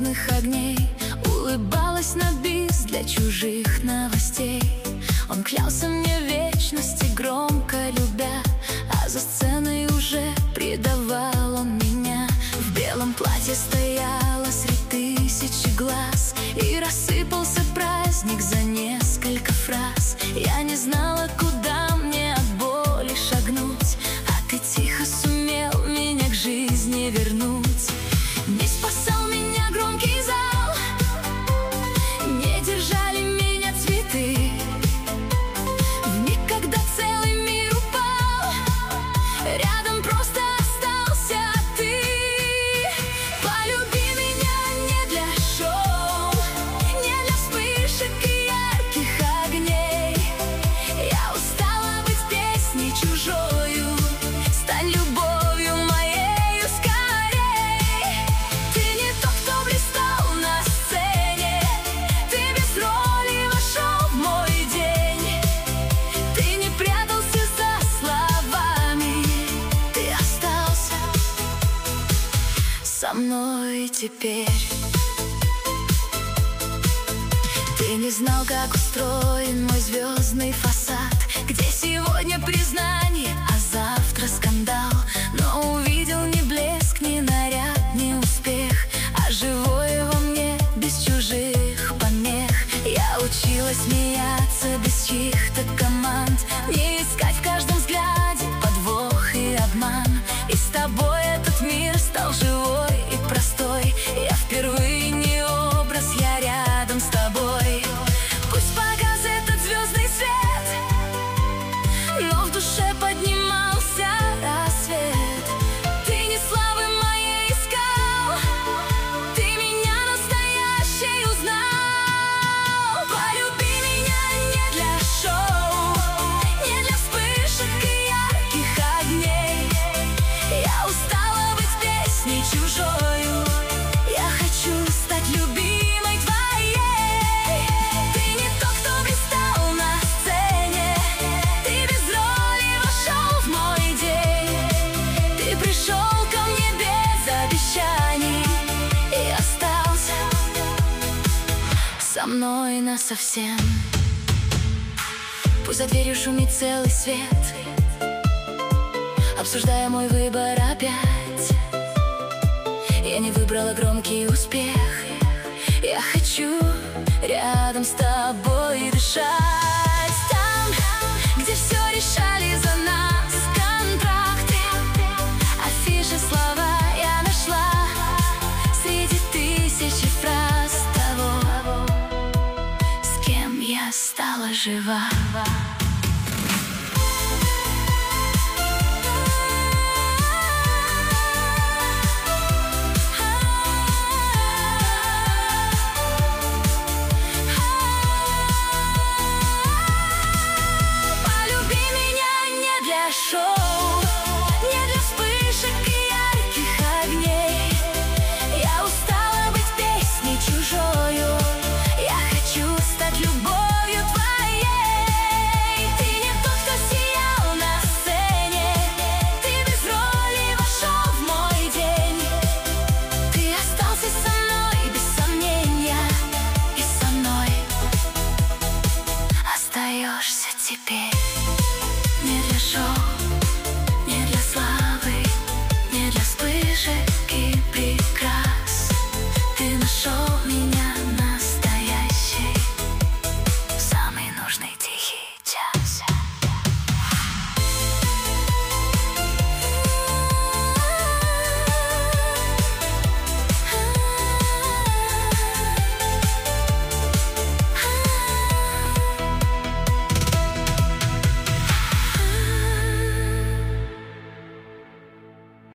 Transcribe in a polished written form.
звездных огней, улыбалась на бис для чужих новостей. Он клялся мне вечности, громко любя, а за сценой уже предавал он меня. В белом платье стояла среди тысячи глаз, и рассыпался праздник за несколько фраз. Я не знала, куда мне от боли шагнуть, а ты тихо сумел меня к жизни вернуть. Не спасал меня громкий зал, не держали меня цветы. В миг, когда целый мир упал, рядом просто остался ты. Полюби меня не для шоу, не для вспышек и ярких огней. Я устала быть песней чужою, стань любовью моею скорей. Ты не тот, кто блистал на сцене, ты без роли вошел в мой день. Ты не прятался за словами, ты остался со мной теперь. Ты не знал, как устроен мой звездный фасад, где сегодня признание, а завтра скандал. Но увидел не блеск, ни наряд, ни успех, а живое во мне без чужих помех. Я училась смеяться без чьих-то команд, не искать в каждом взгляде подвох и обман. И с тобой этот мир стал живой и простой. Я впервые не образ, я рядом с тобой. Пусть погас этот звездный свет, но в душе поднимался рассвет. Ты не славы моей искал, ты меня настоящей узнал. Полюби меня не для шоу, не для вспышек и ярких огней. Я устала быть песней чужою, я хочу стать любимой твоей. Ты не тот, кто блистал на сцене, ты без роли вошел в мой день. Ты пришел ко мне без обещаний и остался со мной насовсем. Пусть за дверью шумит целый свет, обсуждая мой выбор опять. Я не выбрала громкий успех, я хочу рядом с тобой дышать. Там, где все решали за нас контракты, афиши, слова я нашла среди тысячи фраз того, с кем я стала жива. Шоу, не для вспышек и ярких огней. Я устала быть песней чужою, я хочу стать любовью твоей. Ты не тот, кто сиял на сцене, ты без роли вошел в мой день. Ты остался со мной без сомнения, и со мной остаешься теперь.